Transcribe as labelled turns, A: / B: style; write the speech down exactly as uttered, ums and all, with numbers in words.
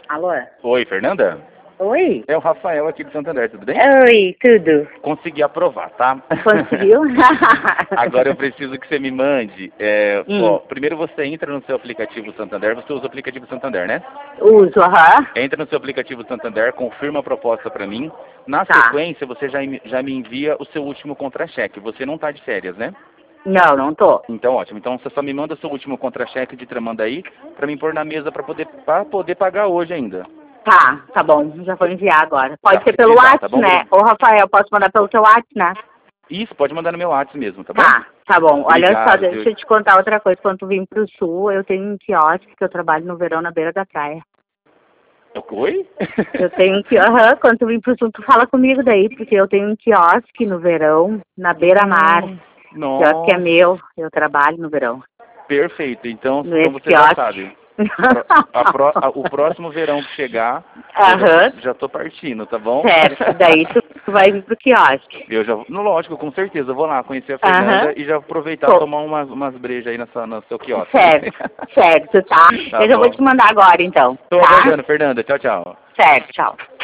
A: Alô?
B: Oi, Fernanda?
A: Oi?
B: É o Rafael aqui de Santander, tudo bem?
A: Oi, tudo.
B: Consegui aprovar, tá?
A: Conseguiu?
B: Agora eu preciso que você me mande. É,
A: hum.
B: ó, primeiro você entra no seu aplicativo Santander, você usa o aplicativo Santander, né?
A: Uso, aham.
B: Entra no seu aplicativo Santander, confirma a proposta para mim. Na
A: Tá.
B: sequência, você já, já me envia o seu último contra-cheque. Você não tá de férias, né?
A: Não, não tô.
B: Então, ótimo. Então, você só me manda o seu último contra-cheque de Tramandaí para mim pôr na mesa para poder, pra poder pagar hoje ainda.
A: Tá, tá bom. Já vou enviar agora. Pode
B: Tá,
A: ser pelo
B: já,
A: WhatsApp,
B: tá bom?
A: né? Ô, Rafael, posso mandar pelo seu WhatsApp, né?
B: Isso, pode mandar no meu WhatsApp mesmo, tá bom?
A: Tá, tá bom. Olha só,
B: Obrigado,
A: deixa
B: viu?
A: eu te contar outra coisa. Quando tu vim pro sul, eu tenho um quiosque que eu trabalho no verão na beira da praia.
B: Oi?
A: Eu tenho um quiosque, aham, quando tu vim pro sul, tu fala comigo daí, porque eu tenho um quiosque no verão, na beira-mar. O quiosque é
B: Nossa,
A: meu, eu trabalho no verão.
B: perfeito. Então, então
A: Nesse
B: você já
A: quiosque.
B: sabe. A pro- a- o próximo verão que chegar, eu
A: Aham,
B: já, já tô partindo, tá bom?
A: certo. Daí tu vai vir pro quiosque.
B: Eu já, no lógico, com certeza, eu vou lá conhecer a
A: Aham.
B: Fernanda e já aproveitar
A: Co-
B: tomar umas, umas brejas aí nessa, no seu quiosque.
A: Certo, certo, tá?
B: Tá
A: Eu já vou
B: bom.
A: te mandar agora, então.
B: Tô
A: Tá?
B: aguardando, Fernanda. Tchau, tchau.
A: Certo, tchau.